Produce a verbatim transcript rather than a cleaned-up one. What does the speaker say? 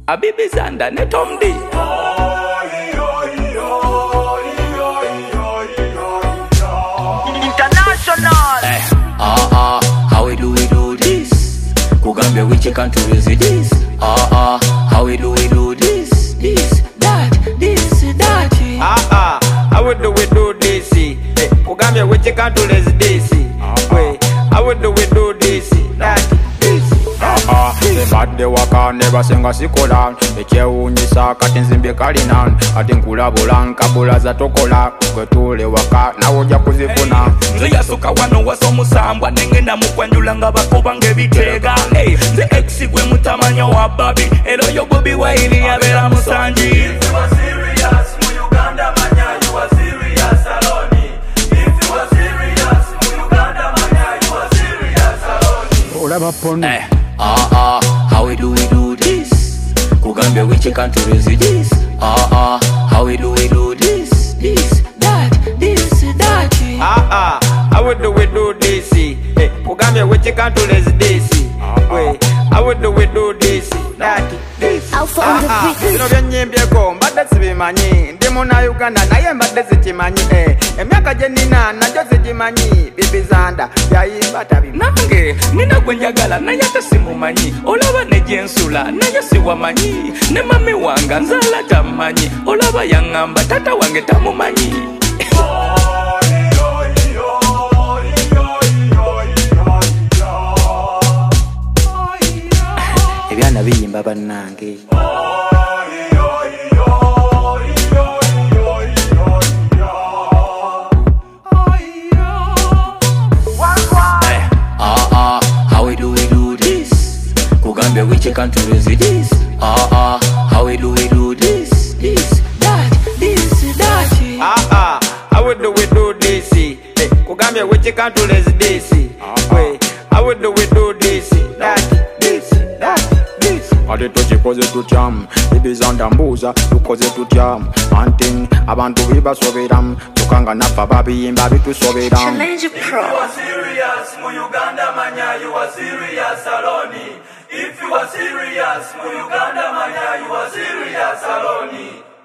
Abibi Zanda ne Tom D. International. Eh, ah ah, how we do we do this? Kugambia which country is this? Ah ah, how we do we do this? This, that, this, that. Ah ah, how we do we do this? Eh, Kugambia which country is this? Wait, how we do we do this? That, this. Ah ah, the bad de waka never singa sikola. Echewunyisa kati nzimbe kalina. Ati nkulabulan kabula za tokola. Kwetule waka na uja kuzifuna. Nze yasoka wano waso musambwa nengenda mukwanjula nga bakoba ngebitega. Hey, nze ex gwe mutamanya wa Bobby. Elo yo Bobby Wine yabera musanji. If you are serious, mu Uganda manya you are serious alone. If you are serious, mu Uganda manya you are serious alone. Olaba pon. Eh, ah ah, how we do we do this? Kugambia which country is this? Ah ah, how we do we do this? This, that, this, that. Ah ah, how we do we do this? Eh, Kugambia which country is this? Wait, how we do we do this? That, this. I'll find the Ah ah, beat. bino byennyimbyeko mbadde sibimanyi. Ndi muna Uganda naye mbadde sikimanyi. Eh, emyaka gye nina nagyo sigimanyi. Bibi Zanda yayimba tabimanyi. Nange nina gwe njagala naye ate simumanyi. Olaba ne gyensula naye siwamanyi. Ne mami wanga nzaala tamanyi. Olaba yaŋŋamba tata wange tamumanyi. Ebyana biyimba bannange. Ah ah, how we do we do this? Kugambia which country is this? Ah ah, how we do we do this? This, that, this, that. Ah ah, how we do we do this? Eh, Kugambia which country is this? Wait, how we do we do this? That, this, that, this. Ati tukikoze tutyamu. Bibi Zanda mbuuza tukoze tutyamu. Anting abantu bibasoberamu. Tukanga nafa babiyimba bitusoberamu. Challenge Pro. If you are serious, mu Uganda manya you are serious alone. If you are serious, mu Uganda manya you are serious alone.